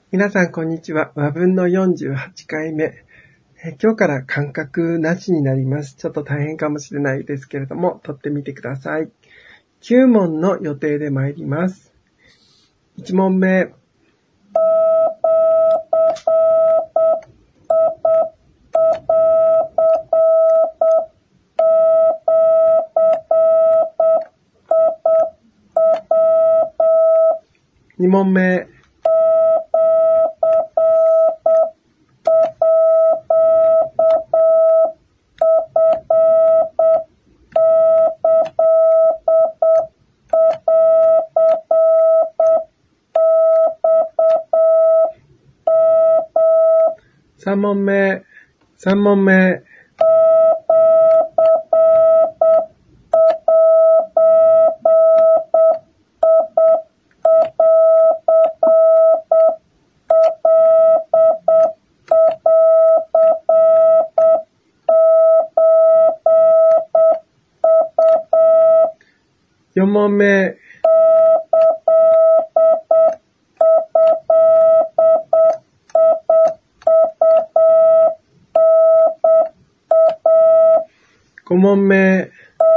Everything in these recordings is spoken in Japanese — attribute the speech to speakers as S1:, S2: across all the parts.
S1: 皆さんこんにちは。和文の48回目。今日から間隔なしになります。ちょっと大変かもしれないですけれども、取ってみてください。9問の予定で参ります。1問目。2問目。3問目。3問目。4問目。5問目。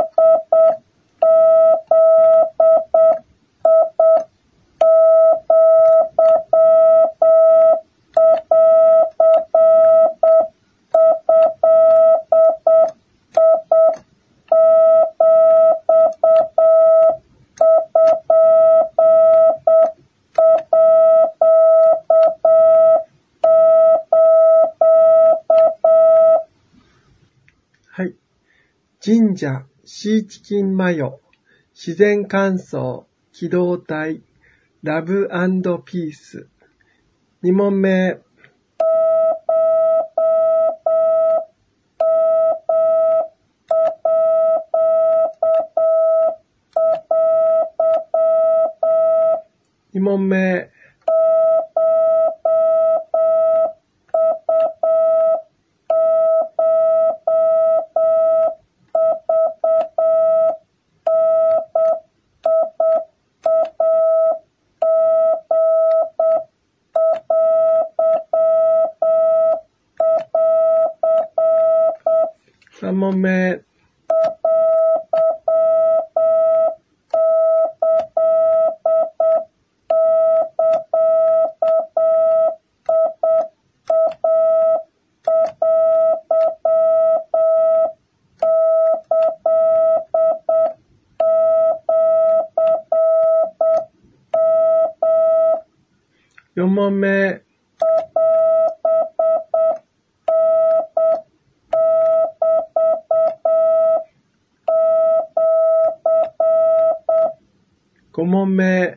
S1: はい。神社、シーチキンマヨ、自然乾燥、機動隊、ラブ&ピース。2問目。2問目。3問目。4問目。5問目。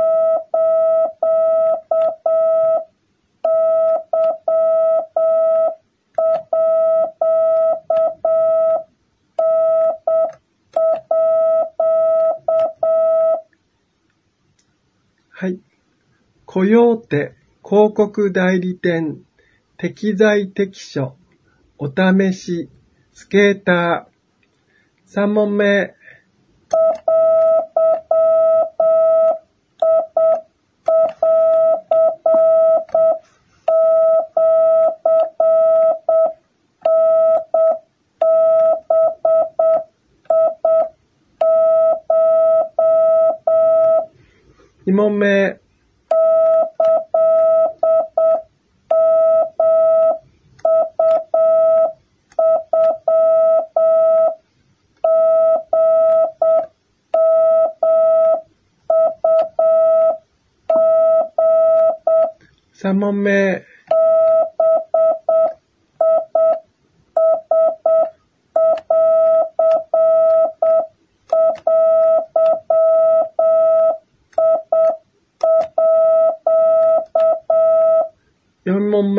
S1: はい。コヨーテ、広告代理店、適材適所、お試し、スケーター。3問目。2問目。3問目。4問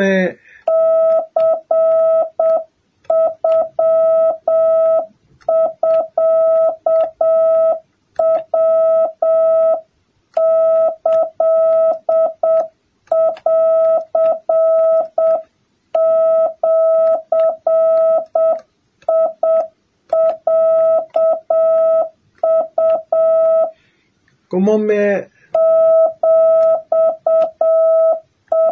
S1: 目。5問目。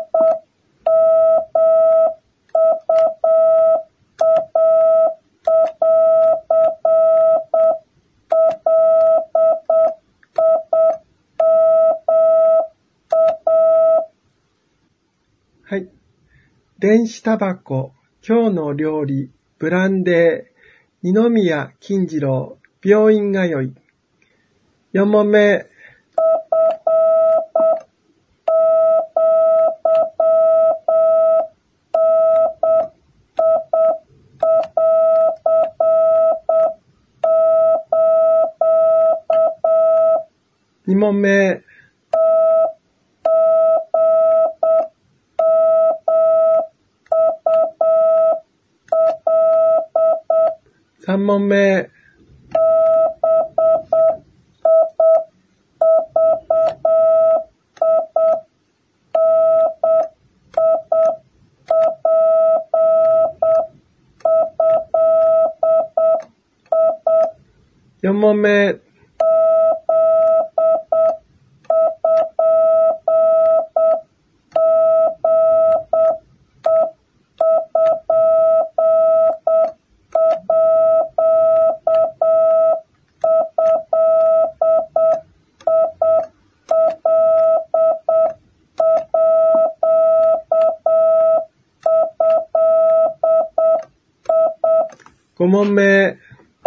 S1: はい。電子タバコ、今日の料理、ブランデー、二宮金次郎、病院通い。4問目。2問目。3問目。4問目。5問目。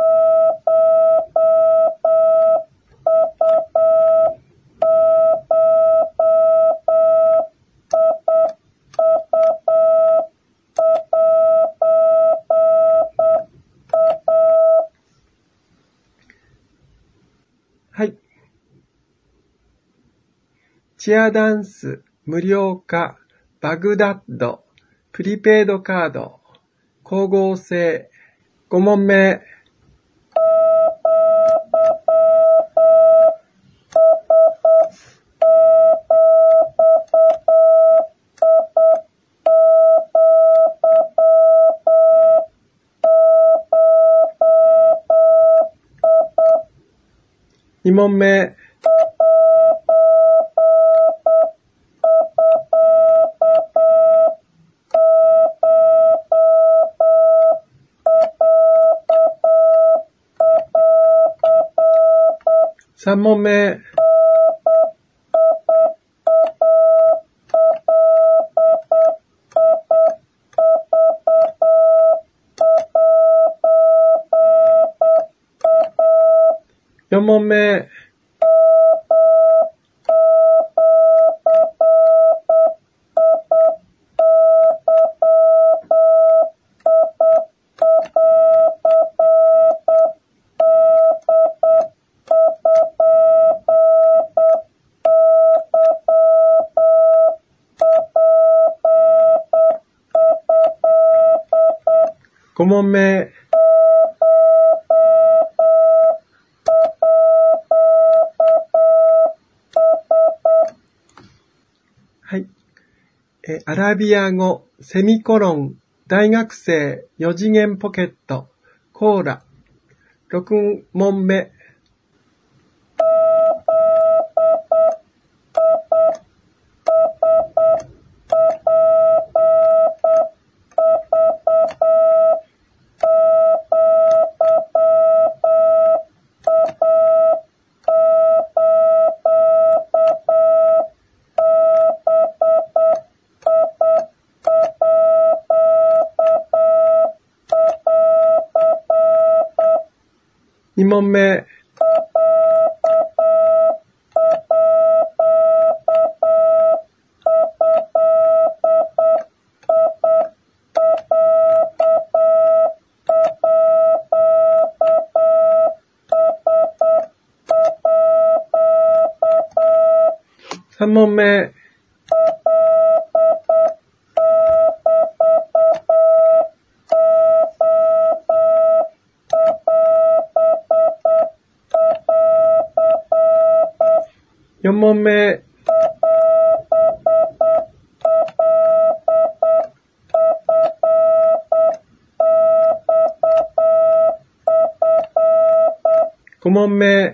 S1: はい。チアダンス、無料化、バグダッド、プリペイドカード、光合成。5問目。2問目。3問目。4問目。5問目。はい。アラビア語、セミコロン、大学生、4次元ポケット、コーラ。6問目。2問目。3問目。4問目。5問目。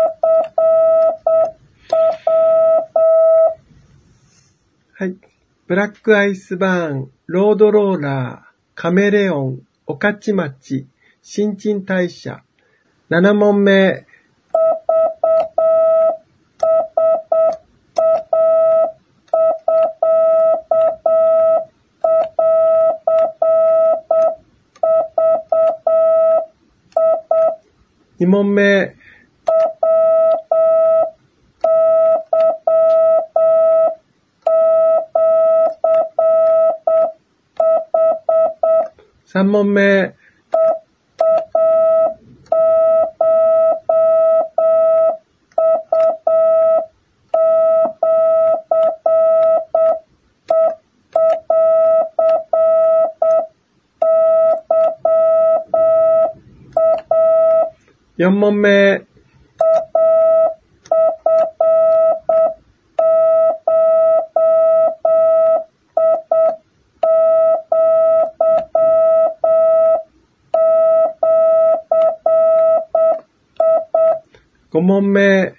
S1: はい。 ブラックアイスバーン、ロードローラー、カメレオン、御徒町、新陳代謝。7問目。2問目。3問目。4問目。5問目。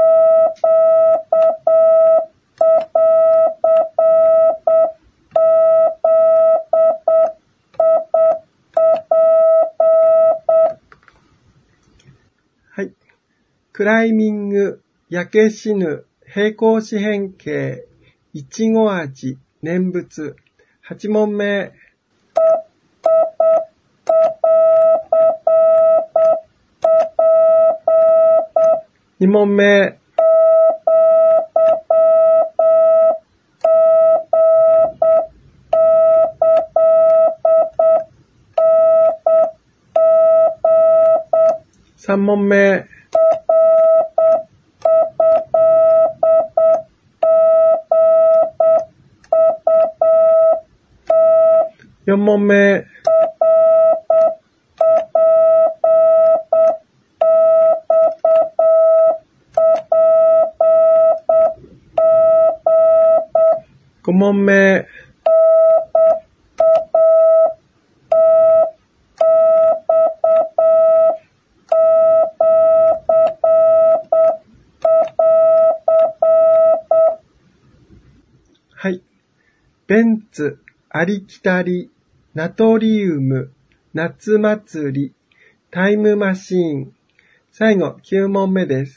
S1: はい。クライミング、焼け死ぬ、平行四辺形、いちご味、念仏。8問目。2問目。3問目。4問目。5問目。はい。ベンツ、ありきたり、ナトリウム、夏祭り、タイムマシーン。最後、9問目です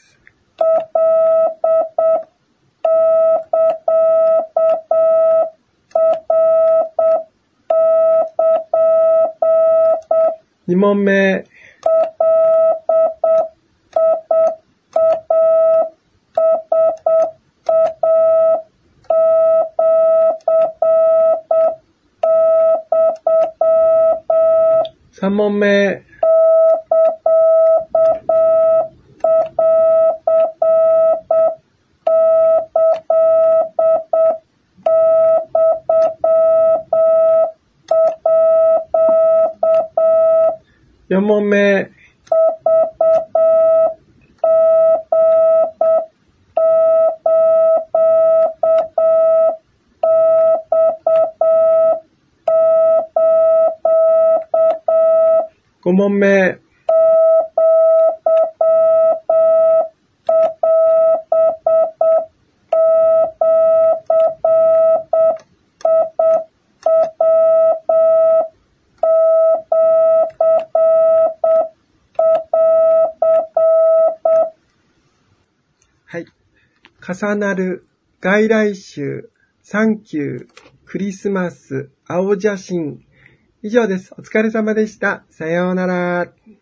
S1: 。2問目。3問目。4問目。5問目。はい。重なる、外来種、サンキュー、クリスマス、青写真。以上です。お疲れ様でした。さようなら。